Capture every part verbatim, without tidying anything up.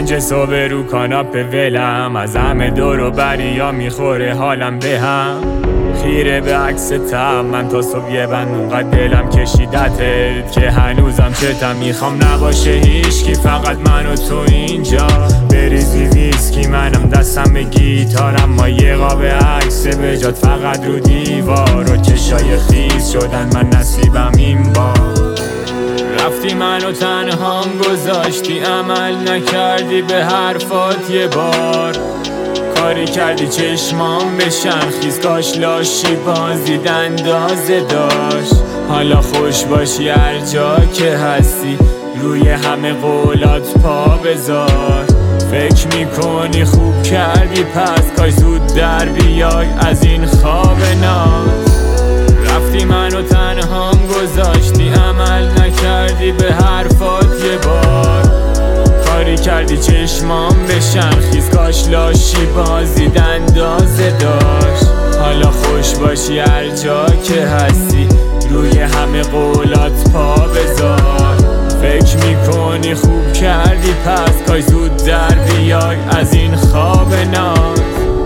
پنج صبح رو کاناپه ولم، از همه دور و بریا میخوره حالم به هم. خیره به عکس تم من تا صبح یه بند اونقدر دلم کشیدتت که هنوزم چتم میخوام نباشه هیچکی، فقط من و تو اینجا. بریزی ویسکی منم دستم به گیتارم، ما یه قاب عکس به جات فقط رو دیوار و چشای خیز شدن من نصیبم این بار. رفتی منو تنهام گذاشتی، عمل نکردی به حرفات یه بار. کاری کردی چشمام بشن خیز، کاش لاشی بازید اندازه داشت. حالا خوش باشی هر جا که هستی، روی همه قولات پا بذار. فکر میکنی خوب کردی پس کاش زود در بیای از این خواب ناز. رفتی منو تنهام گذاشتی، عمل نکردی به حرفات یه بار. کاری کردی چشمام بشن خیز، کاش لاشی بازید اندازه داشت. حالا خوش باشی هر جا که هستی، روی همه قولات پا بذار. فکر میکنی خوب کردی پس کاش زود در بیای از این خواب ناز.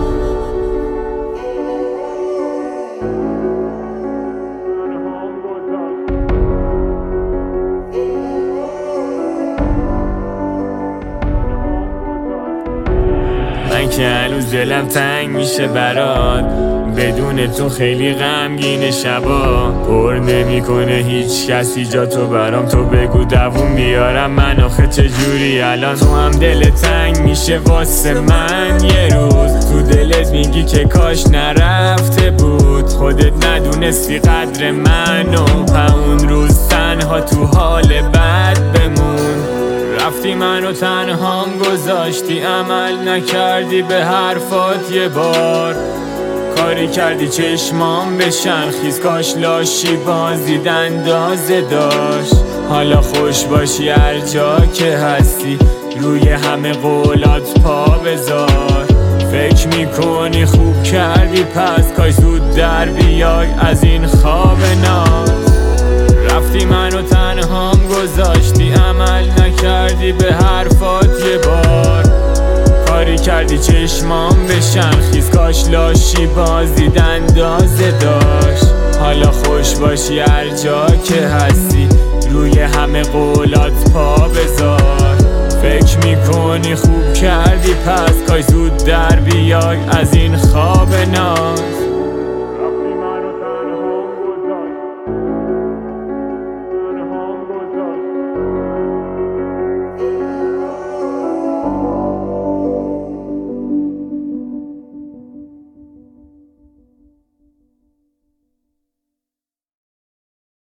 من که هنوز دلم تنگ میشه برات، بدون تو خیلی غمگین شبا. پر نمیکنه هیچ کسی جا تو برام، تو بگو دووم بیارم من آخه چجوری الان. تو هم دل تنگ میشه واسه من یه روز، تو دلت میگی که کاش نرفته بود. خودت ندونستی قدر منو، همون روز تنها تو حال بد بمون. رفتی منو تنهام گذاشتی، عمل نکردی به حرفات یه بار. کاری کردی چشمام بشن خیز، کاش لاشی بازید اندازه داشت. حالا خوش باشی هر جا که هستی، روی همه قولات پا بذار. فکر میکنی خوب کردی پس کاش زود در بیای از این خواب ناز. رفتی منو تنهام گذاشتی، عمل نکردی به حرفات یه بار. کاری کردی چشمام بشن خیز، کاش لاشی بازید اندازه داشت. حالا خوش باشی هر جا که هستی، روی همه قولات پا بذار. فکر میکنی خوب کردی پس کاش زود در بیای از این خواب ناز.